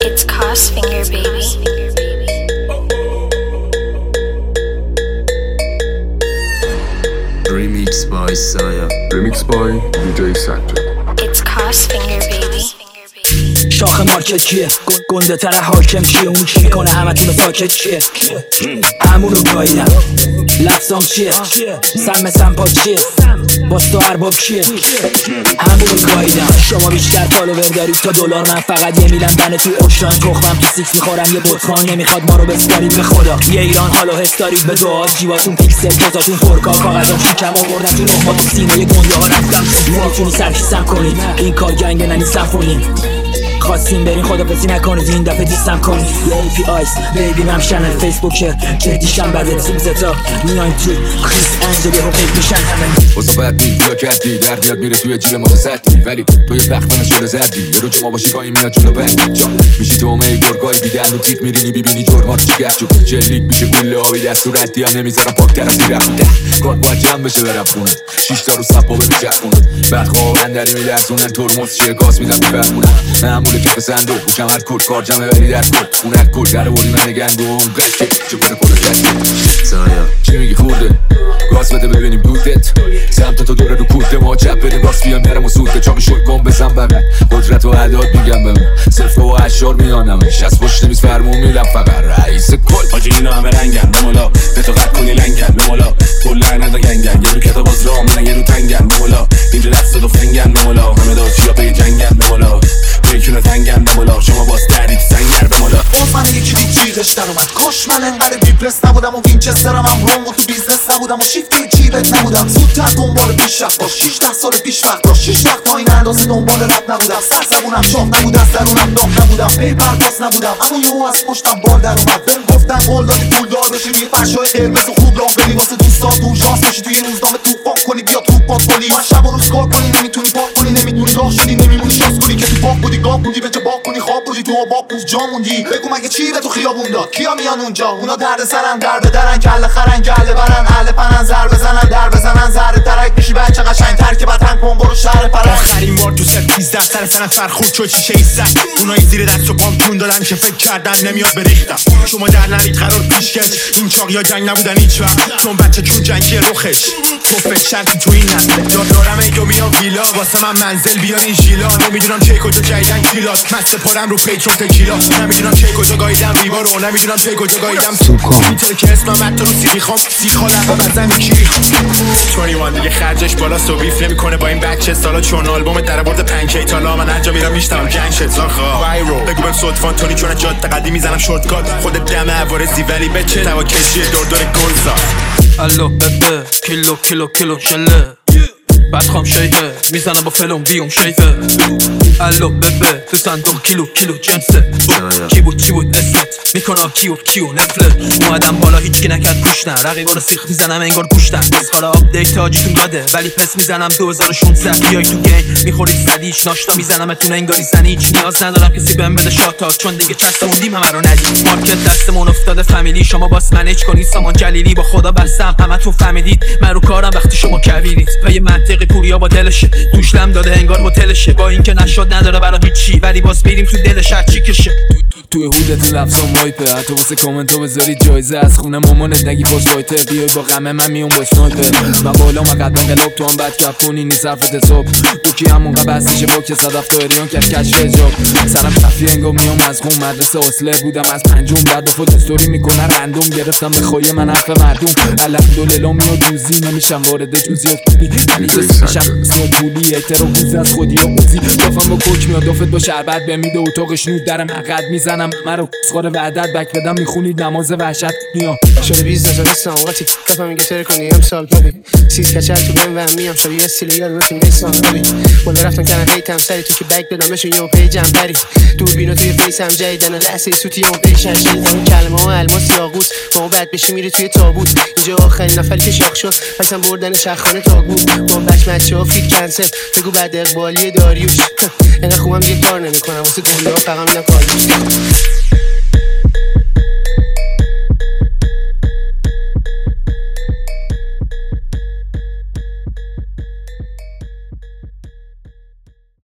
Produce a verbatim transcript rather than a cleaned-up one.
It's Cosfinger, baby. Remix by Saya. Remix by دی جی Satchel. It's Cosfinger, baby. شاخ مارکت کیه؟ گنده تر حاکم کیه؟ اون که میکنه همه تون ساکت چیه؟ همونو گاییدم لفظام چیه؟ سم سمپا چیه؟ باز تو ارباب کیه؟ همونو گاییدم. شما بیشتر فالوور دارید تا دلار، من فقط یه میلم دنه تو اوشان. تخمم تو سیکس میخورم یه بطران، نمیخواد ما رو بسپارید به خدا. یه ایران حالا حس دارید به دعا، جیباتون پیکسل کتاتون پرکا، کاغذام شکم آوردم تو نخما تو سینه یه گنده ها رفتم. نمیتونی سرکیسم کنید، این کار جنگ ننی سمفونی. خواستیم برین خدافزی نکنید، این دفعه دیستم کنید. یه ای پی آیس بیبی مم شنل فیسبوکه، جدیشم بده سوزتا میاین تو کریس انجلی رو قید میشن همه. بازا باید بید یا کردی در بیاد میره توی جیب ما سردی، ولی توی بختانه شده زردی. یه رو جمع باشی پایین میاد جلو بند جا میشی تو همه گرگای بیدن و تیت میرینی ببینی جرمات چی گفت جو جلیک میشه گوله آبی دست و ردی هم نمیذارم پاک طرفی رفته. کار باید جمع بشه برم خونه شیش تا رو سبا بمیچرخونه برخواه اندری میلرزونن ترمز چیه گاز میدم میبرمونم معمول کف صندوق بوشم هر کل کار جمعه بری در کل اون هر کل در بوری من گندم قشکه چه بونه کل جشکه. Saya. چی میگی خورده گاز بده ببینیم دودت سمت تو دوره رو کوده ما چپ بریم راست بیان برم و سوده چاقی شد گم بزن ببن قدرت و عداد میگم بمون صرف و اشار میانم شست پشت میز فرمون میلم فقط رئیس کل حاجی اینا همه رنگن بمولا به تو قد کنی لنگن بمولا تو لعنت گنگن یه رو کتاب باز راه منن یه رو تنگن بمولا اینجا دست تو فنگن بمولا همه داشتیا به جنگن بمولا بیکنه تنگن بمولا شما باز دردی تو سنگر بمولا باز من یکی دی جیغش در اومد کاش من انقدر بیپرس نبودم و وینچسترم هم روم و تو بیزنس نبودم و شیفت جیبت نبودم زودتر دنبال پیشرفت باش شیشده سال پیش وقت داشت شیش وقت تا این اندازه دنبال رد نبودم سر زبونم شاه نبود از درونم داغ نبودم پی پرداز نبودم اما یهو از پشتم بال در اومد بهم گفتن قول دادی پولدار بشی روی فرشای قرمز و خوب راه بری واسه دوستات دور شانس بشی توی روزنامه توپ پاک کنی بیا توپ پاک کنی من شب و روز کار کنی نمیتونی پاک کنی نمیتونی راه شدی نمیمونی شانس کنی که تو پاک بودی گاف بودی به جا باک کنی خواب بودی تو آباب بود جا موندی بگو مگه چی به تو خیابون داد کیا میان اونجا اونا درد سرن در بدرن کله خرن گله برن اهل پنن زر بزنن در بزنن زر درک بشی بچه قشنگ تر که بتن کن برو شهر پرنگ. آخرین بار تو سه سیزده سر سنت فرخورد شد شیشه ای زد اونایی زیر دست و پام جون دادن که فکر کردن نمیاد بریختم شما در نرید قرار پیشکش این چاق یا جنگ نبودن هیچ وقت چون بچه چون جنگی رخش تو فکر شرطی تو این نسل دارم ای دو میام ویلا واسه من منزل بیان این ژیلا نمیدونم چه کجا جایدن کیلاس مست پارم رو پیترون تکیلا نمیدونم چه کجا گاییدم دیوا رو نمیدونم چه کجا گاییدم میتونه که اسمم حتی رو سیخی خام سیخا لقا بزن کی بیست و یک دیگه خرجش بالا سو بیف نمیکنه با این بچه سالا چون آلبوم در برد پنکی تالا من هر جا میرم میشتم جنگ شد زاخا وایرو بگو بهم صدفان تونی چون جاده قدی میزنم شورت کات خود دم عوارضی ولی بچه توا کشی دور دور گلزا الو ببه کیلو کیلو کیلو شله بعد خام شیفه میزنم با فلون بیوم شیفه الو ببه تو صندوق کیلو کیلو جنسه کی بود چی بود اسمت میکنم کیو کیو نفله اومدم بالا هیچکی نکرد گوش نه رقیبا رو سیخ میزنم انگار گوشتن بس حالا آپدیت آجیتون داده ولی پس میزنم دو هزار و شانزده بیای تو گیم میخورید زدیش ناشتا میزنمتون انگاری زنی هیچ نیاز ندارم کسی بهم بده شاتات چون دیگه چسبوندیم همه رو ندید مارکت دستمون افتاده فامیلی شما باس منیج کنید سامان جلیلی با خدا بستم همتون فهمیدید من رو کارم وقتی شما کویرید پای منطقی پوریا با دلشه دوش لم داده انگار هتلشه با اینکه نشد نداره برای هیچی ولی باز میریم تو دلش هر چی کشه توی هودت لفظام وایپه حتی واسه کامنتو بذارید جایزه از خونه مامانت نگی باز وایته بیای با غمه من میام با اسنایپر من بالا و قد انقلاب تو هم بد کپونی نیست حرفت حساب دوکی همون قبل هستیشه با که صدف تو اریان کرد کشف اجاب سرم خفی انگار میام از خون مدرسه اصله بودم از پنجم بعد فوت استوری میکنه رندوم گرفتم به خواهی من حرف مردم الحمدلله میاد دوزی نمیشم وارد جوزی افتادی میشم اسم پولی اعتراف گوز از خودی و قوزی دافم با کوک میاد دافت با شربت بمیده اتاقش نود درم عقد میزنم مرا سخار وعدت بک بدم میخونید نماز وحشت نیا شده بیز نزاد اسلام وقتی کفا میگه تره کنی امسال ببی سیز کچل تو بهم و میام شبیه استیل یاد نتیم بیسان ببی ولی رفتم کنم هیتم سری تو که بک دادم بشون یه پیجم بری دور بینو توی فیسم جایدن لحظه سوتی اون پیشن شنیدم کلمه ها الماس یاقوت ما بعد بشی میره توی تابوت اینجا آخرین نفری که شاخ شد پسم بردن شخانه تاگو با بچ مچه ها فیت کنسل بگو بعد اقبالی داریوش اینقدر خوبم دیگه کار نمیکنم واسه گنده ها فقط میدم کار